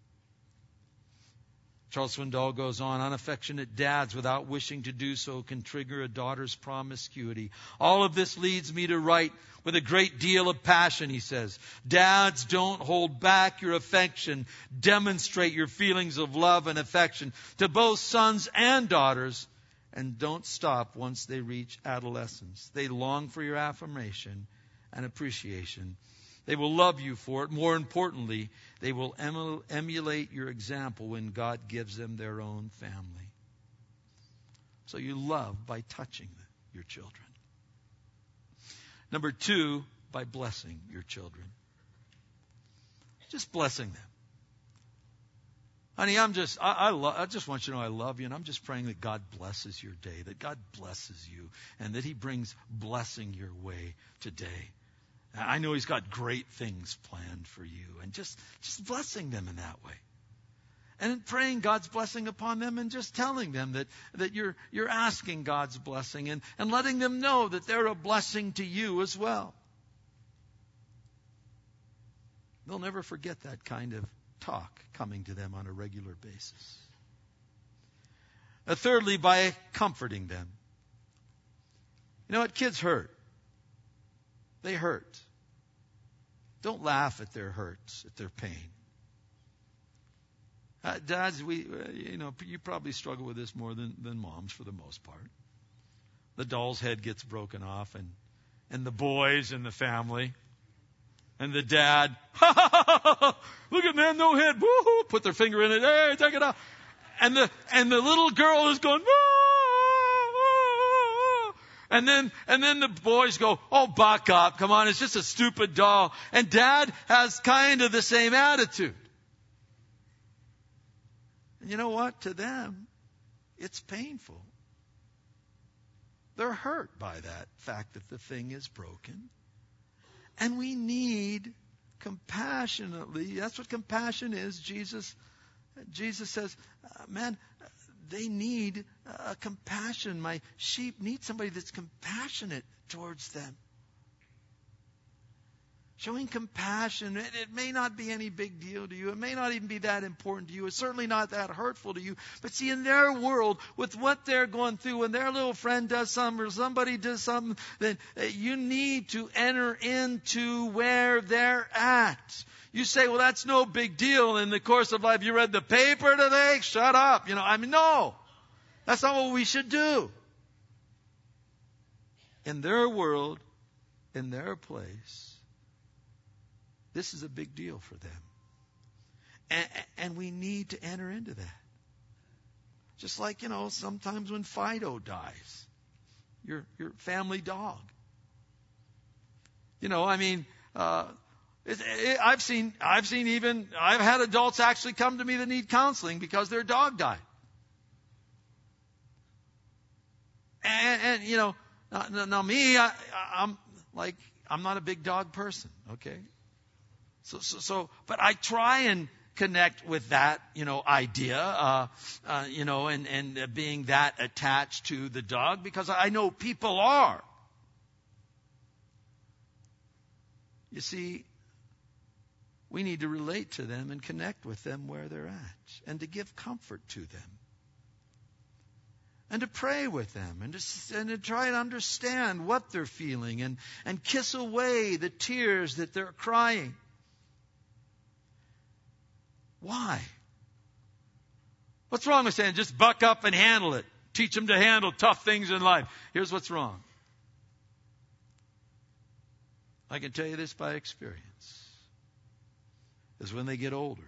Charles Swindoll goes on, unaffectionate dads without wishing to do so can trigger a daughter's promiscuity. All of this leads me to write with a great deal of passion, he says. Dads, don't hold back your affection. Demonstrate your feelings of love and affection to both sons and daughters. And don't stop once they reach adolescence. They long for your affirmation and appreciation. They will love you for it. More importantly, they will emulate your example when God gives them their own family. So you love by touching your children. Number two, by blessing your children. Just blessing them. Honey, I'm just, I, I, lo- I just want you to know I love you, and I'm just praying that God blesses your day, that God blesses you, and that He brings blessing your way today. I know He's got great things planned for you, and just, just blessing them in that way. And praying God's blessing upon them, and just telling them that, that you're, you're asking God's blessing, and, and letting them know that they're a blessing to you as well. They'll never forget that kind of talk coming to them on a regular basis. Uh, thirdly, by comforting them. You know what? Kids hurt. They hurt. Don't laugh at their hurts, at their pain. Uh, dads, we, uh, you know, you probably struggle with this more than, than moms for the most part. The doll's head gets broken off, and and the boys and the family, and the dad, look at man, no head, woo-hoo, put their finger in it, hey, take it out, and the and the little girl is going, and then and then the boys go, oh, buck up, come on, it's just a stupid doll, and dad has kind of the same attitude. And you know what? To them, it's painful. They're hurt by that fact that the thing is broken. And we need compassionately, that's what compassion is. Jesus, Jesus says, uh, man, they need uh, compassion. My sheep need somebody that's compassionate towards them. Showing compassion, it, it may not be any big deal to you. It may not even be that important to you. It's certainly not that hurtful to you. But see, in their world, with what they're going through, when their little friend does something or somebody does something, then you need to enter into where they're at. You say, well, that's no big deal in the course of life. You read the paper today? Shut up. You know, I mean, no. That's not what we should do. In their world, in their place, this is a big deal for them. And, and we need to enter into that. Just like, you know, sometimes when Fido dies, your your family dog. You know, I mean, uh, it, it, I've seen, I've seen even, I've had adults actually come to me that need counseling because their dog died. And, and you know, now, now me, I, I'm like, I'm not a big dog person, okay? So, so, so, but I try and connect with that, you know, idea, uh, uh, you know, and, and uh, being that attached to the dog, because I know people are. You see, we need to relate to them and connect with them where they're at, and to give comfort to them, and to pray with them, and to, and to try and understand what they're feeling, and, and kiss away the tears that they're crying. Why? What's wrong with saying just buck up and handle it? Teach them to handle tough things in life. Here's what's wrong. I can tell you this by experience. Is when they get older,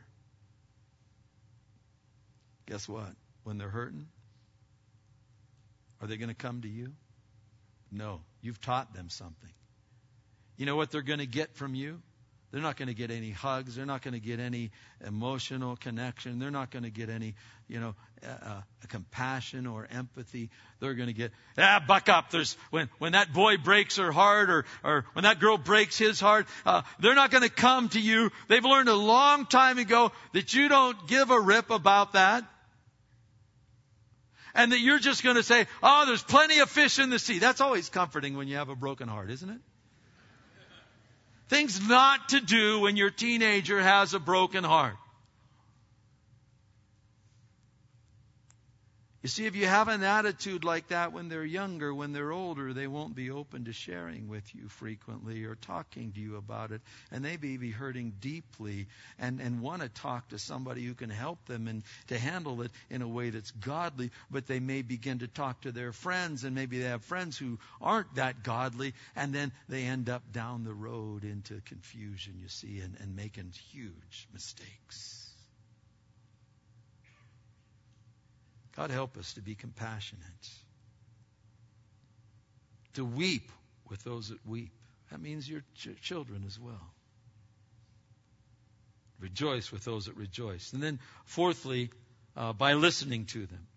guess what? When they're hurting, are they going to come to you? No. You've taught them something. You know what they're going to get from you? They're not going to get any hugs. They're not going to get any emotional connection. They're not going to get any, you know, uh, compassion or empathy. They're going to get, ah, buck up. There's when when that boy breaks her heart, or or when that girl breaks his heart, uh, they're not going to come to you. They've learned a long time ago that you don't give a rip about that, and that you're just going to say, oh, there's plenty of fish in the sea. That's always comforting when you have a broken heart, isn't it? Things not to do when your teenager has a broken heart. You see, if you have an attitude like that when they're younger, when they're older, they won't be open to sharing with you frequently or talking to you about it. And they may be hurting deeply and, and want to talk to somebody who can help them and to handle it in a way that's godly. But they may begin to talk to their friends, and maybe they have friends who aren't that godly. And then they end up down the road into confusion, you see, and, and making huge mistakes. God help us to be compassionate, to weep with those that weep. That means your ch- children as well. Rejoice with those that rejoice. And then fourthly, uh, by listening to them.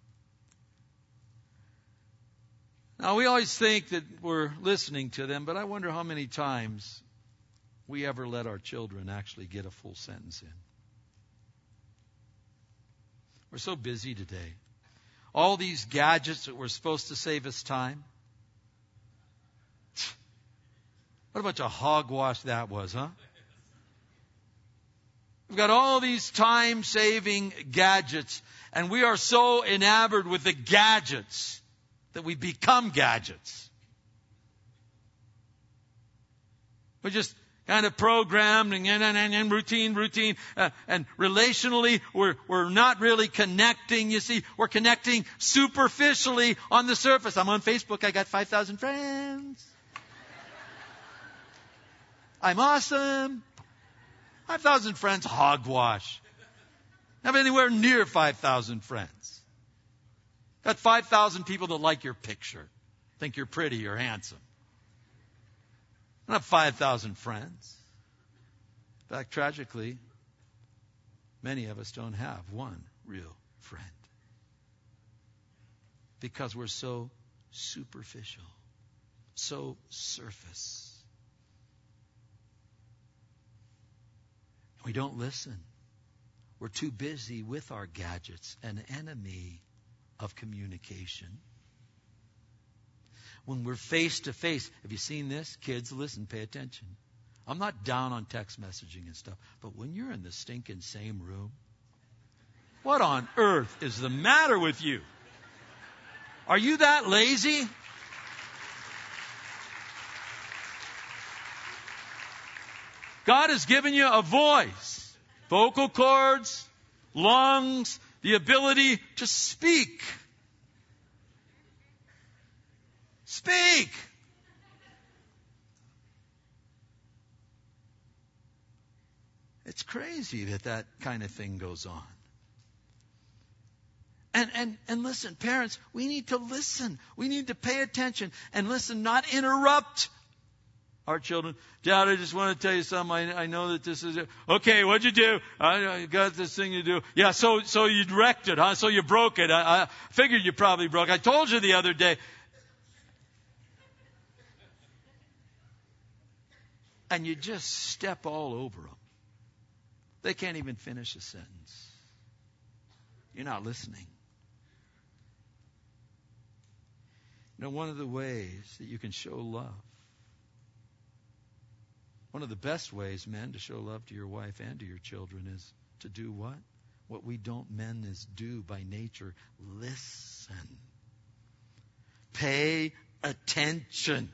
Now, we always think that we're listening to them, but I wonder how many times we ever let our children actually get a full sentence in. We're so busy today. All these gadgets that were supposed to save us time. What a bunch of hogwash that was, huh? We've got all these time-saving gadgets, and we are so enamored with the gadgets that we become gadgets. We just kind of programmed and, and, and, and routine, routine. Uh, and relationally, we're, we're not really connecting. You see, we're connecting superficially on the surface. I'm on Facebook. I got five thousand friends. I'm awesome. five thousand friends, hogwash. Have anywhere near five thousand friends. Got five thousand people that like your picture. Think you're pretty or handsome. I don't have five thousand friends. In fact, tragically, many of us don't have one real friend. Because we're so superficial, so surface. We don't listen. We're too busy with our gadgets, an enemy of communication. When we're face to face, have you seen this? Kids, listen, pay attention. I'm not down on text messaging and stuff, but when you're in the stinking same room, what on earth is the matter with you? Are you that lazy? God has given you a voice, vocal cords, lungs, the ability to speak. Speak. It's crazy that that kind of thing goes on. And, and, and listen, parents, we need to listen. We need to pay attention and listen, not interrupt our children. Dad, I just want to tell you something. I, I know that this is it. Okay, what'd you do? I, I got this thing to do. Yeah, so so you wrecked it, huh? So you broke it. I, I figured you probably broke. I told you the other day. And you just step all over them. They can't even finish a sentence. You're not listening. You know, one of the ways that you can show love, one of the best ways, men, to show love to your wife and to your children is to do what? What we don't men is do by nature. Listen. Pay attention.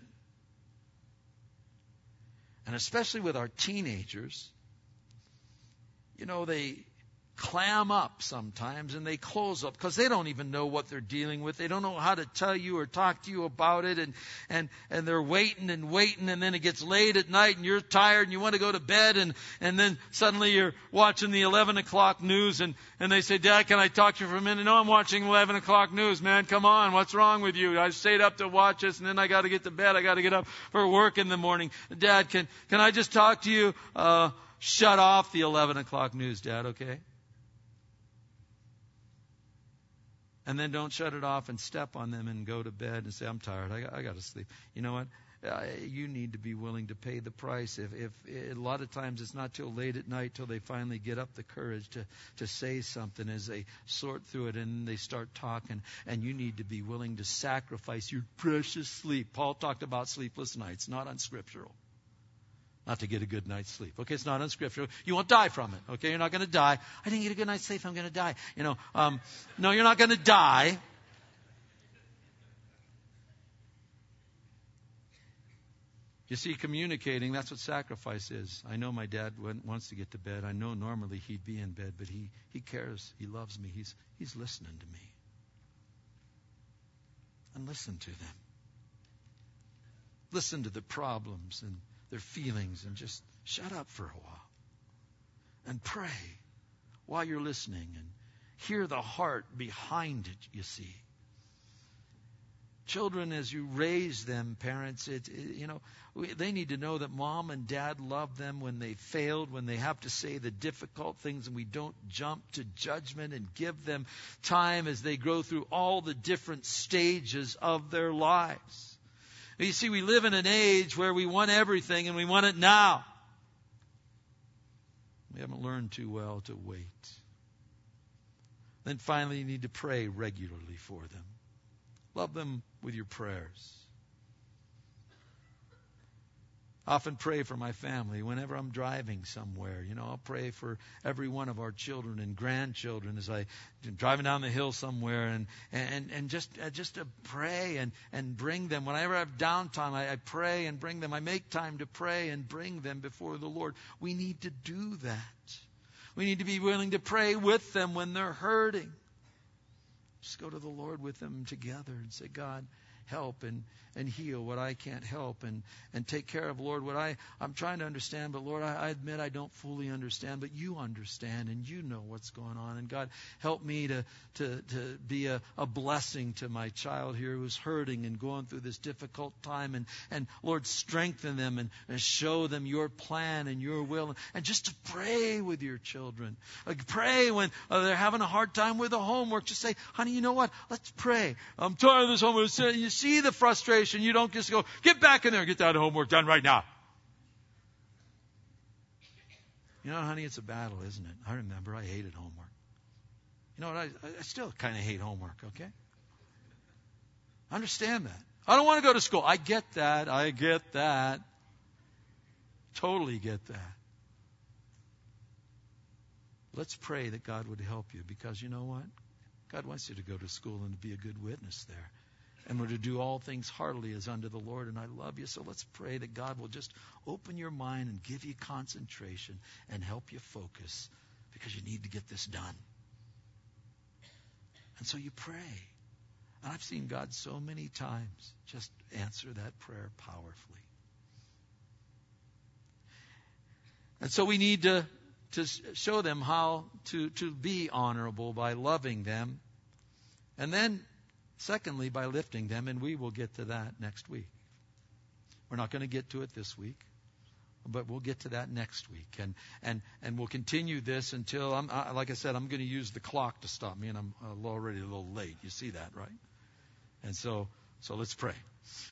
And especially with our teenagers, you know, they clam up sometimes and they close up because they don't even know what they're dealing with. They don't know how to tell you or talk to you about it, and and and they're waiting and waiting, and then it gets late at night and you're tired and you want to go to bed, and and then suddenly you're watching the eleven o'clock news, and and they say, Dad, can I talk to you for a minute? No, I'm watching eleven o'clock news, man. Come on, what's wrong with you? I stayed up to watch this, and then I got to get to bed. I got to get up for work in the morning. Dad, can can I just talk to you? Uh, shut off the eleven o'clock news, Dad, okay? And then don't shut it off and step on them and go to bed and say, I'm tired. I got, I got to sleep. You know what? Uh, you need to be willing to pay the price. If, if a lot of times it's not till late at night till they finally get up the courage to, to say something as they sort through it and they start talking. And you need to be willing to sacrifice your precious sleep. Paul talked about sleepless nights, not unscriptural. Not to get a good night's sleep. Okay, it's not unscriptural. You won't die from it. Okay, you're not going to die. I didn't get a good night's sleep. I'm going to die. You know, um, no, you're not going to die. You see, communicating, that's what sacrifice is. I know my dad wants to get to bed. I know normally he'd be in bed, but he, he cares. He loves me. He's, he's listening to me. And listen to them. Listen to the problems and their feelings, and just shut up for a while and pray while you're listening and hear the heart behind it, you see. Children, as you raise them, parents, it, it, you know, we, they need to know that mom and dad love them when they failed, when they have to say the difficult things, and we don't jump to judgment, and give them time as they go through all the different stages of their lives. You see, we live in an age where we want everything and we want it now. We haven't learned too well to wait. Then finally, you need to pray regularly for them. Love them with your prayers. I often pray for my family whenever I'm driving somewhere. You know, I'll pray for every one of our children and grandchildren as I'm driving down the hill somewhere, and and and just uh, just to pray and and bring them. Whenever I have downtime, I, I pray and bring them. I make time to pray and bring them before the Lord. We need to do that. We need to be willing to pray with them when they're hurting. Just go to the Lord with them together and say, God, help and, and heal what I can't help, and, and take care of, Lord, what I, I'm trying to understand, but Lord, I, I admit I don't fully understand, but you understand and you know what's going on. And God, help me to, to, to be a, a blessing to my child here who's hurting and going through this difficult time. And, and Lord, strengthen them and, and show them your plan and your will. And, and just to pray with your children. Like pray when uh, they're having a hard time with the homework. Just say, honey, you know what? Let's pray. I'm tired of this homework. You see the frustration. You don't just go, get back in there and get that homework done right now. You know, honey, it's a battle, isn't it? I remember I hated homework. You know what? I, I still kind of hate homework, okay? Understand that. I don't want to go to school. I get that. I get that. Totally get that. Let's pray that God would help you, because you know what? God wants you to go to school and to be a good witness there. And we're to do all things heartily as unto the Lord, and I love you. So let's pray that God will just open your mind and give you concentration and help you focus, because you need to get this done. And so you pray. And I've seen God so many times just answer that prayer powerfully. And so we need to, to show them how to, to be honorable by loving them. And then secondly, by lifting them, and we will get to that next week. We're not going to get to it this week, but we'll get to that next week, and and and we'll continue this until I'm I, like I said, I'm going to use the clock to stop me, and I'm uh, already a little late. You see that, right? And so so let's pray.